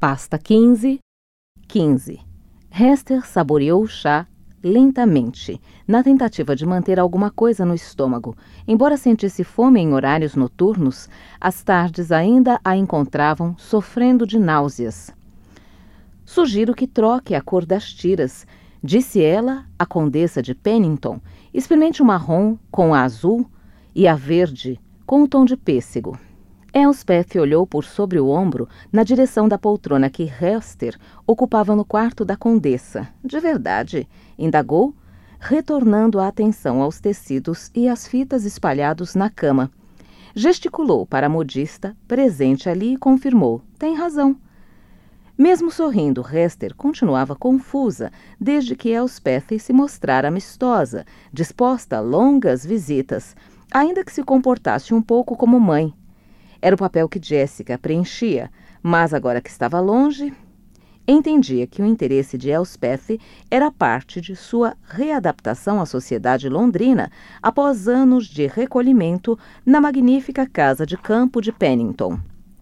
Pasta 15. Hester saboreou o chá lentamente, na tentativa de manter alguma coisa no estômago. Embora sentisse fome em horários noturnos, as tardes ainda a encontravam sofrendo de náuseas. Sugiro que troque a cor das tiras, disse ela à condessa de Pennington. Experimente o marrom com a azul e a verde com o tom de pêssego. Elspeth olhou por sobre o ombro na direção da poltrona que Hester ocupava no quarto da condessa. De verdade? Indagou, retornando a atenção aos tecidos e às fitas espalhados na cama. Gesticulou para a modista, presente ali, e confirmou. Tem razão. Mesmo sorrindo, Hester continuava confusa, desde que Elspeth se mostrara amistosa, disposta a longas visitas, ainda que se comportasse um pouco como mãe. Era o papel que Jessica preenchia, mas agora que estava longe, entendia que o interesse de Elspeth era parte de sua readaptação à sociedade londrina após anos de recolhimento na magnífica casa de campo de Pennington.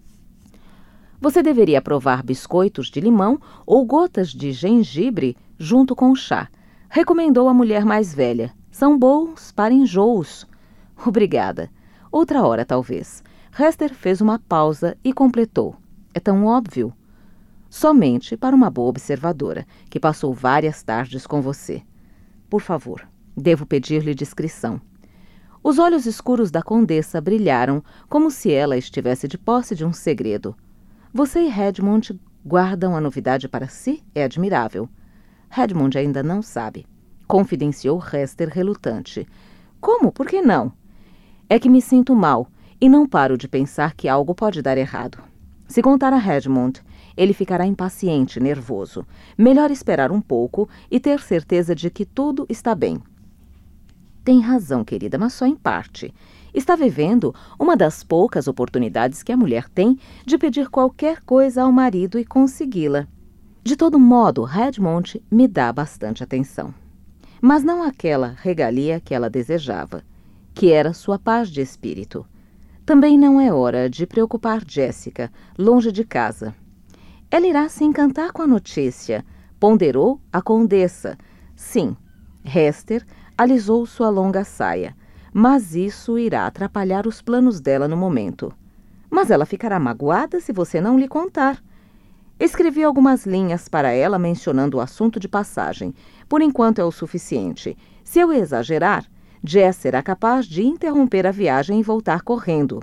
Você deveria provar biscoitos de limão ou gotas de gengibre junto com o chá, recomendou a mulher mais velha. São bons para enjoos. Obrigada. Outra hora, talvez. Hester fez uma pausa e completou. É tão óbvio. Somente para uma boa observadora, que passou várias tardes com você. Por favor, devo pedir-lhe discrição. Os olhos escuros da condessa brilharam, como se ela estivesse de posse de um segredo. Você e Redmond guardam a novidade para si? É admirável. Redmond ainda não sabe. Confidenciou Hester relutante. Como? Por que não? É que me sinto mal e não paro de pensar que algo pode dar errado. Se contar a Redmond, ele ficará impaciente, nervoso. Melhor esperar um pouco e ter certeza de que tudo está bem. Tem razão, querida, mas só em parte. Está vivendo uma das poucas oportunidades que a mulher tem de pedir qualquer coisa ao marido e consegui-la. De todo modo, Redmond me dá bastante atenção. Mas não aquela regalia que ela desejava, que era sua paz de espírito. Também não é hora de preocupar Jessica, longe de casa. Ela irá se encantar com a notícia, ponderou a condessa. Sim, Hester alisou sua longa saia, mas isso irá atrapalhar os planos dela no momento. Mas ela ficará magoada se você não lhe contar. Escrevi algumas linhas para ela mencionando o assunto de passagem. Por enquanto é o suficiente. Se eu exagerar, Jess será capaz de interromper a viagem e voltar correndo.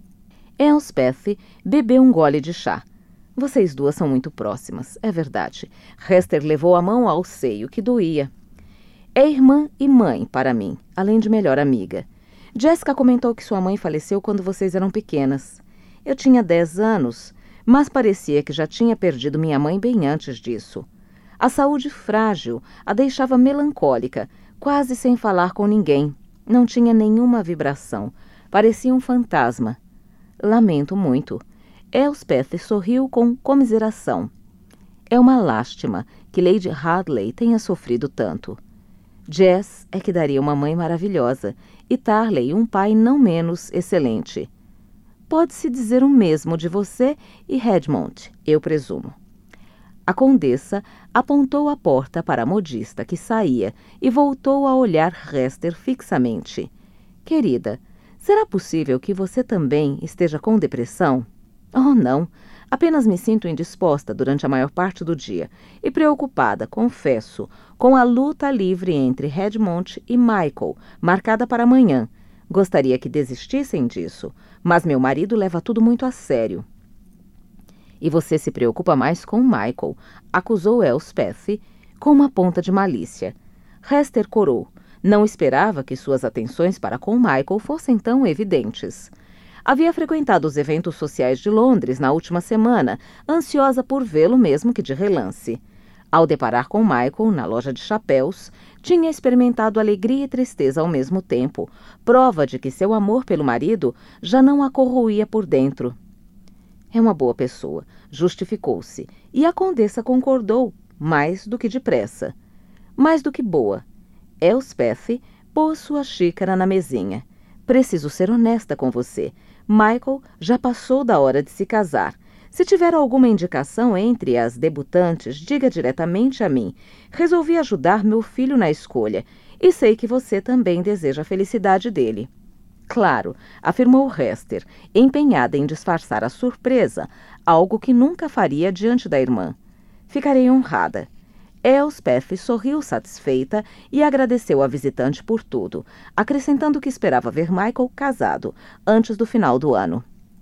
Elspeth bebeu um gole de chá. Vocês duas são muito próximas, é verdade. Hester levou a mão ao seio, que doía. É irmã e mãe para mim, além de melhor amiga. Jessica comentou que sua mãe faleceu quando vocês eram pequenas. Eu tinha 10 anos, mas parecia que já tinha perdido minha mãe bem antes disso. A saúde frágil a deixava melancólica, quase sem falar com ninguém. Não tinha nenhuma vibração. Parecia um fantasma. Lamento muito. Elspeth sorriu com comiseração. É uma lástima que Lady Hadley tenha sofrido tanto. Jess é que daria uma mãe maravilhosa e Tarley um pai não menos excelente. Pode-se dizer o mesmo de você e Redmond, eu presumo. A condessa apontou a porta para a modista que saía e voltou a olhar Hester fixamente. Querida, será possível que você também esteja com depressão? Oh, não. Apenas me sinto indisposta durante a maior parte do dia e preocupada, confesso, com a luta livre entre Redmond e Michael, marcada para amanhã. Gostaria que desistissem disso, mas meu marido leva tudo muito a sério. E você se preocupa mais com Michael, acusou Elspeth com uma ponta de malícia. Hester corou. Não esperava que suas atenções para com Michael fossem tão evidentes. Havia frequentado os eventos sociais de Londres na última semana, ansiosa por vê-lo mesmo que de relance. Ao deparar com Michael na loja de chapéus, tinha experimentado alegria e tristeza ao mesmo tempo, prova de que seu amor pelo marido já não a corroía por dentro. É uma boa pessoa, justificou-se, e a condessa concordou, mais do que depressa. Mais do que boa. Elspeth pôs sua xícara na mesinha. Preciso ser honesta com você. Michael já passou da hora de se casar. Se tiver alguma indicação entre as debutantes, diga diretamente a mim. Resolvi ajudar meu filho na escolha e sei que você também deseja a felicidade dele. Claro, afirmou Hester, empenhada em disfarçar a surpresa, algo que nunca faria diante da irmã. Ficarei honrada. Elspeth sorriu satisfeita e agradeceu à visitante por tudo, acrescentando que esperava ver Michael casado antes do final do ano.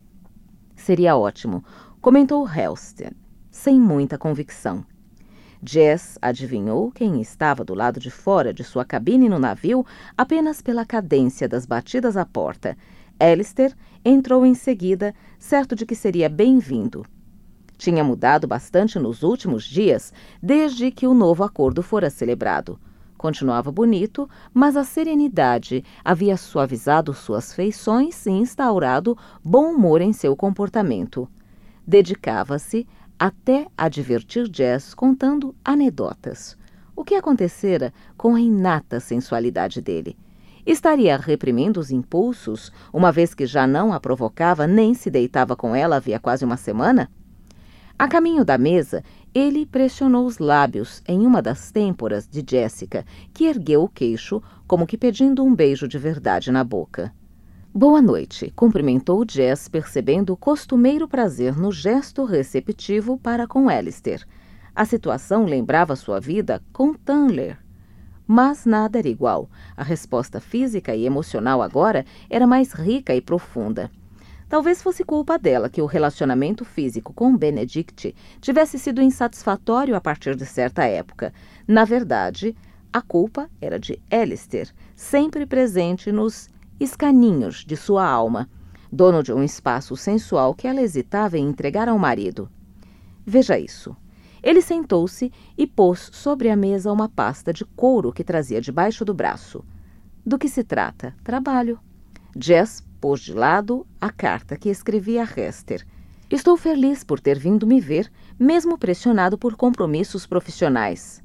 Seria ótimo, comentou Hester, sem muita convicção. Jess adivinhou quem estava do lado de fora de sua cabine no navio apenas pela cadência das batidas à porta. Alistair entrou em seguida, certo de que seria bem-vindo. Tinha mudado bastante nos últimos dias, desde que o novo acordo fora celebrado. Continuava bonito, mas a serenidade havia suavizado suas feições e instaurado bom humor em seu comportamento. Dedicava-se até a divertir Jess contando anedotas. O que acontecera com a inata sensualidade dele? Estaria reprimindo os impulsos, uma vez que já não a provocava nem se deitava com ela havia quase uma semana? A caminho da mesa, ele pressionou os lábios em uma das têmporas de Jessica, que ergueu o queixo, como que pedindo um beijo de verdade na boca. Boa noite, cumprimentou Jess, percebendo o costumeiro prazer no gesto receptivo para com Alistair. A situação lembrava sua vida com Tanler. Mas nada era igual. A resposta física e emocional agora era mais rica e profunda. Talvez fosse culpa dela que o relacionamento físico com Benedict tivesse sido insatisfatório a partir de certa época. Na verdade, a culpa era de Alistair, sempre presente nos escaninhos de sua alma, dono de um espaço sensual que ela hesitava em entregar ao marido. Veja isso. Ele sentou-se e pôs sobre a mesa uma pasta de couro que trazia debaixo do braço. Do que se trata? Trabalho. Jess pôs de lado a carta que escrevia a Hester. Estou feliz por ter vindo me ver, mesmo pressionado por compromissos profissionais.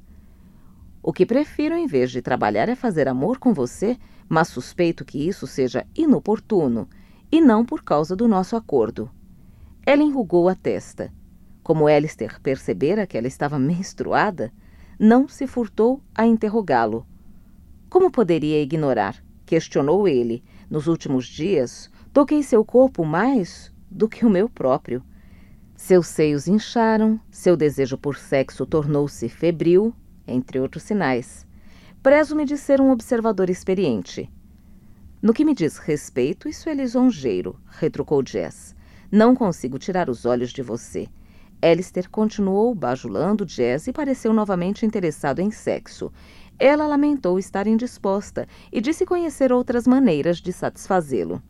O que prefiro em vez de trabalhar é fazer amor com você, mas suspeito que isso seja inoportuno, e não por causa do nosso acordo. Ela enrugou a testa. Como Alistair percebera que ela estava menstruada, não se furtou a interrogá-lo. Como poderia ignorar? Questionou ele. Nos últimos dias, toquei seu corpo mais do que o meu próprio. Seus seios incharam, seu desejo por sexo tornou-se febril, entre outros sinais. Prezo-me de ser um observador experiente. No que me diz respeito, isso é lisonjeiro, retrucou Jess. Não consigo tirar os olhos de você. Alistair continuou bajulando Jess e pareceu novamente interessado em sexo. Ela lamentou estar indisposta e disse conhecer outras maneiras de satisfazê-lo.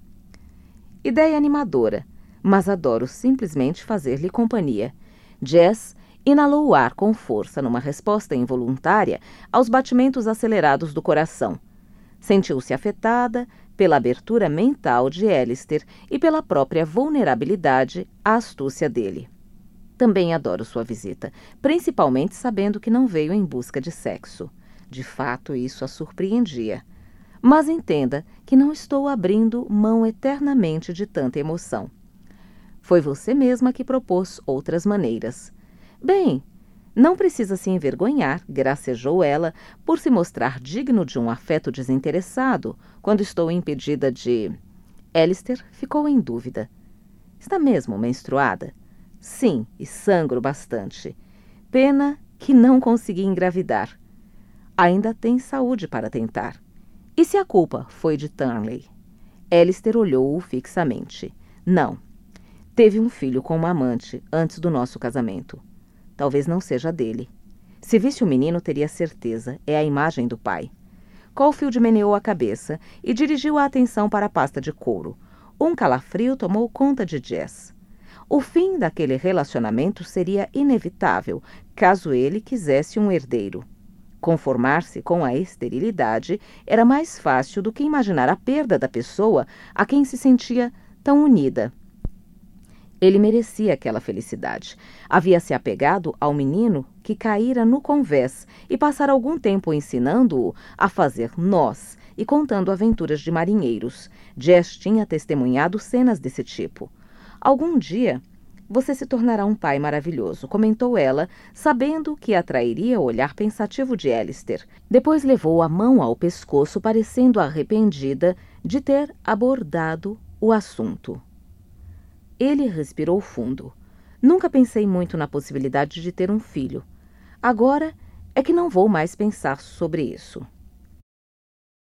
Ideia animadora, mas adoro simplesmente fazer-lhe companhia. Jess inalou o ar com força numa resposta involuntária aos batimentos acelerados do coração. Sentiu-se afetada pela abertura mental de Alistair e pela própria vulnerabilidade à astúcia dele. Também adoro sua visita, principalmente sabendo que não veio em busca de sexo. De fato, isso a surpreendia. Mas entenda que não estou abrindo mão eternamente de tanta emoção. Foi você mesma que propôs outras maneiras. Bem, não precisa se envergonhar, gracejou ela, por se mostrar digno de um afeto desinteressado, quando estou impedida de... Alistair ficou em dúvida. Está mesmo menstruada? Sim, e sangro bastante. Pena que não consegui engravidar. Ainda tem saúde para tentar. E se a culpa foi de Turnley? Alistair olhou-o fixamente. Não. Teve um filho com uma amante antes do nosso casamento. Talvez não seja dele. Se visse o menino, teria certeza. É a imagem do pai. Caulfield meneou a cabeça e dirigiu a atenção para a pasta de couro. Um calafrio tomou conta de Jess. O fim daquele relacionamento seria inevitável, caso ele quisesse um herdeiro. Conformar-se com a esterilidade era mais fácil do que imaginar a perda da pessoa a quem se sentia tão unida. Ele merecia aquela felicidade. Havia se apegado ao menino que caíra no convés e passara algum tempo ensinando-o a fazer nós e contando aventuras de marinheiros. Jess tinha testemunhado cenas desse tipo. Algum dia, Você se tornará um pai maravilhoso, comentou ela, sabendo que atrairia o olhar pensativo de Alistair. Depois levou a mão ao pescoço, parecendo arrependida de ter abordado o assunto. Ele respirou fundo. Nunca pensei muito na possibilidade de ter um filho. Agora é que não vou mais pensar sobre isso.